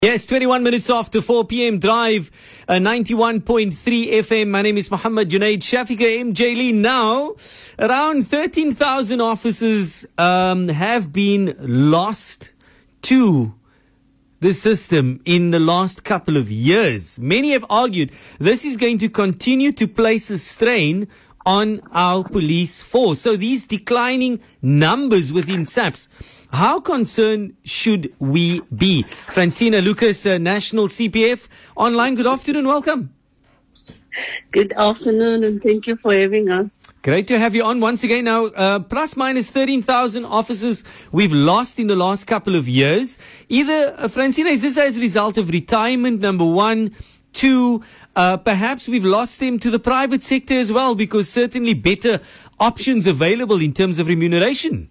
Yes, 21 minutes after 4 p.m. Drive, 91.3 FM. My name is Muhammad Junaid Shafika MJ Lee. Now, around 13,000 officers have been lost to the system in the last couple of years. Many have argued this is going to continue to place a strain on our police force. So these declining numbers within SAPS, how concerned should we be? Francina Lucas, National CPF Online. Good afternoon. Welcome. Good afternoon, and thank you for having us. Great to have you on once again. Now, plus minus 13,000 officers we've lost in the last couple of years. Either, Francina, is this as a result of retirement, number one? Two, perhaps we've lost them to the private sector as well, because certainly better options available in terms of remuneration.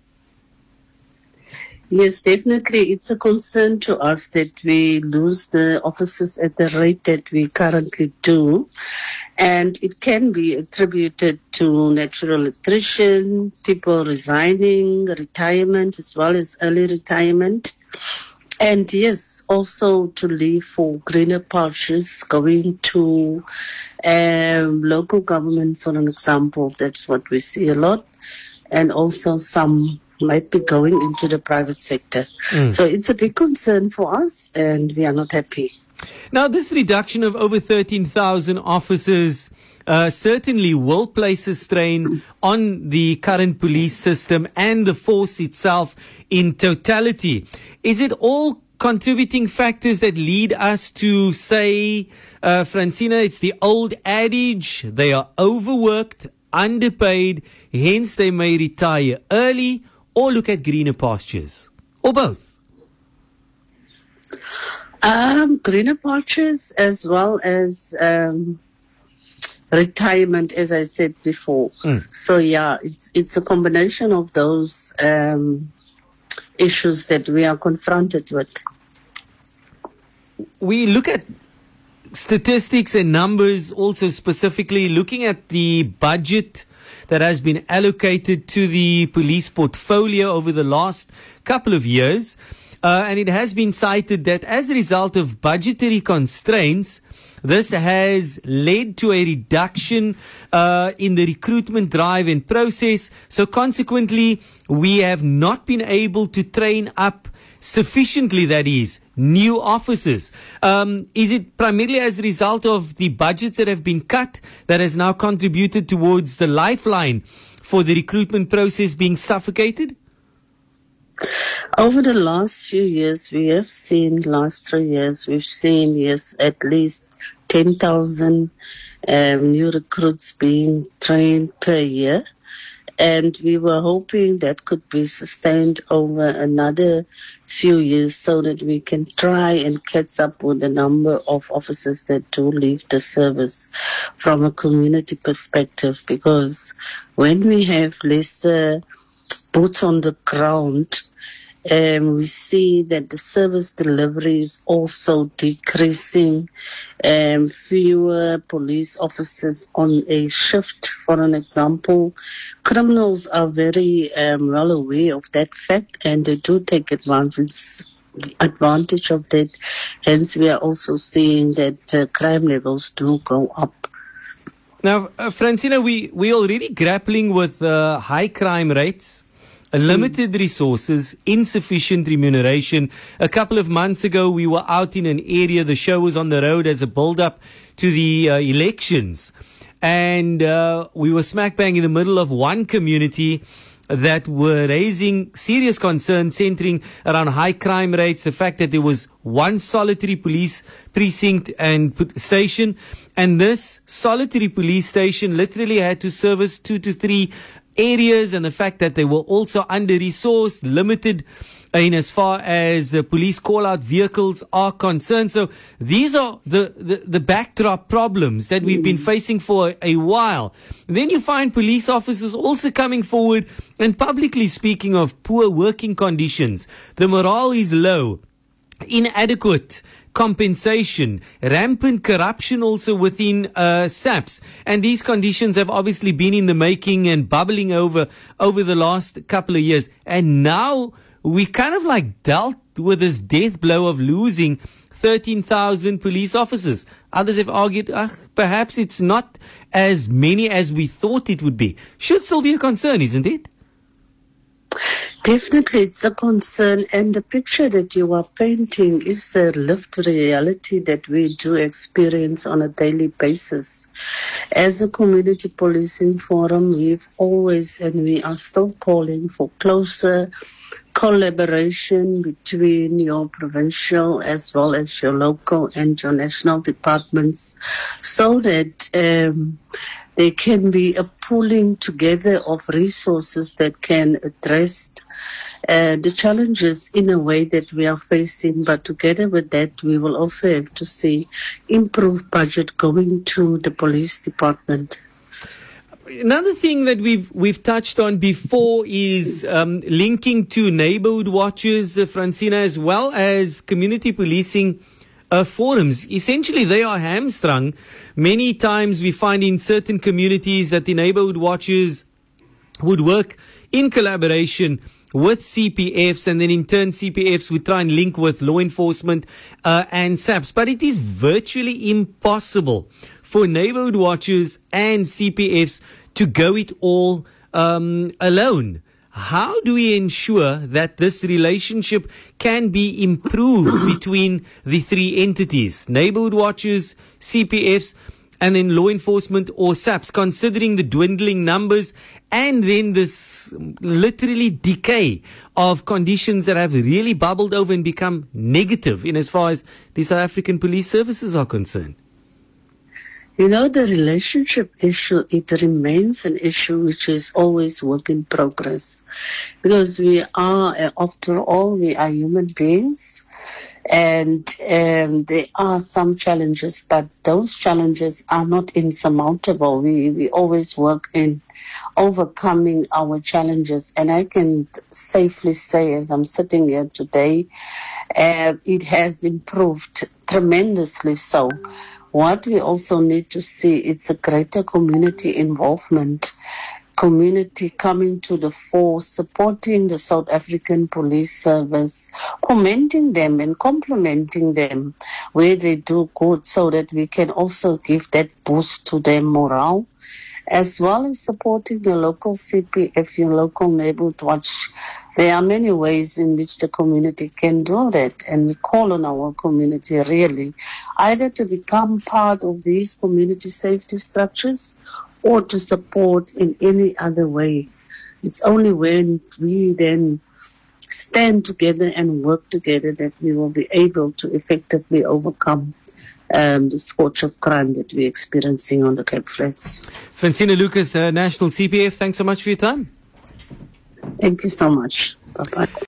Yes, definitely. It's a concern to us that we lose the officers at the rate that we currently do. And it can be attributed to natural attrition, people resigning, retirement, as well as early retirement. And yes, also to leave for greener pastures, going to local government, for an example. That's what we see a lot. And also some might be going into the private sector. So it's a big concern for us, and we are not happy. Now, this reduction of over 13,000 officers certainly will place a strain on the current police system and the force itself in totality. Is it all contributing factors that lead us to say, Francina, it's the old adage, they are overworked, underpaid, hence they may retire early, or look at greener pastures, or both? Greener pastures as well as retirement, as I said before. So yeah, it's a combination of those issues that we are confronted with. We look at statistics and numbers, also specifically looking at the budget that has been allocated to the police portfolio over the last couple of years. And it has been cited that as a result of budgetary constraints, this has led to a reduction in the recruitment drive and process. So consequently, we have not been able to train up sufficiently, that is, new officers. Is it primarily as a result of the budgets that have been cut that has now contributed towards the lifeline for the recruitment process being suffocated? Over the last few years, we have seen, last 3 years, we've seen, yes, at least 10,000 new recruits being trained per year. And we were hoping that could be sustained over another few years so that we can try and catch up with the number of officers that do leave the service from a community perspective. Because when we have lesser boots on the ground, we see that the service delivery is also decreasing. Fewer police officers on a shift, for an example. Criminals are very well aware of that fact, and they do take advantage of that. Hence, we are also seeing that crime levels do go up. Now, Francina, we already grappling with high crime rates, limited resources, insufficient remuneration. A couple of months ago, we were out in an area, the show was on the road as a build-up to the elections. And we were smack bang in the middle of one community that were raising serious concerns centering around high crime rates, the fact that there was one solitary police precinct and station. And this solitary police station literally had to service 2 to 3 areas, and the fact that they were also under-resourced, limited in as far as police call-out vehicles are concerned. So these are the backdrop problems that we've been facing for a while. And then you find police officers also coming forward and publicly speaking of poor working conditions. The morale is low, inadequate compensation, rampant corruption also within SAPS. And these conditions have obviously been in the making and bubbling over the last couple of years. And now we kind of like dealt with this death blow of losing 13,000 police officers. Others have argued, perhaps it's not as many as we thought it would be. Should still be a concern, isn't it? Definitely, it's a concern, and the picture that you are painting is the lived reality that we do experience on a daily basis. As a community policing forum, we've always, and we are still calling for closer collaboration between your provincial as well as your local and your national departments, so that there can be a pooling together of resources that can address the challenges in a way that we are facing. But together with that, we will also have to see improved budget going to the police department. Another thing that we've touched on before is linking to neighborhood watches, Francina, as well as community policing forums. Essentially, they are hamstrung. Many times we find in certain communities that the neighborhood watches would work in collaboration with CPFs, and then in turn CPFs would try and link with law enforcement and SAPS. But it is virtually impossible for neighborhood watches and CPFs to go it all alone. How do we ensure that this relationship can be improved between the three entities, neighborhood watches, CPFs, and then law enforcement or SAPS, considering the dwindling numbers and then this literally decay of conditions that have really bubbled over and become negative in as far as the South African police services are concerned? You know, the relationship issue, it remains an issue which is always work in progress, because we are, after all, we are human beings, and there are some challenges, but those challenges are not insurmountable. We always work in overcoming our challenges, and I can safely say, as I'm sitting here today, it has improved tremendously so. What we also need to see, it's a greater community involvement, community coming to the fore, supporting the South African Police Service, commending them and complimenting them where they do good, so that we can also give that boost to their morale, as well as supporting your local CPF, your local neighborhood watch. There are many ways in which the community can do that, and we call on our community really either to become part of these community safety structures or to support in any other way. It's only when we then stand together and work together that we will be able to effectively overcome the scourge of crime that we're experiencing on the Cape Flats. Francina Lucas, National CPF, thanks so much for your time. Thank you so much. Bye-bye.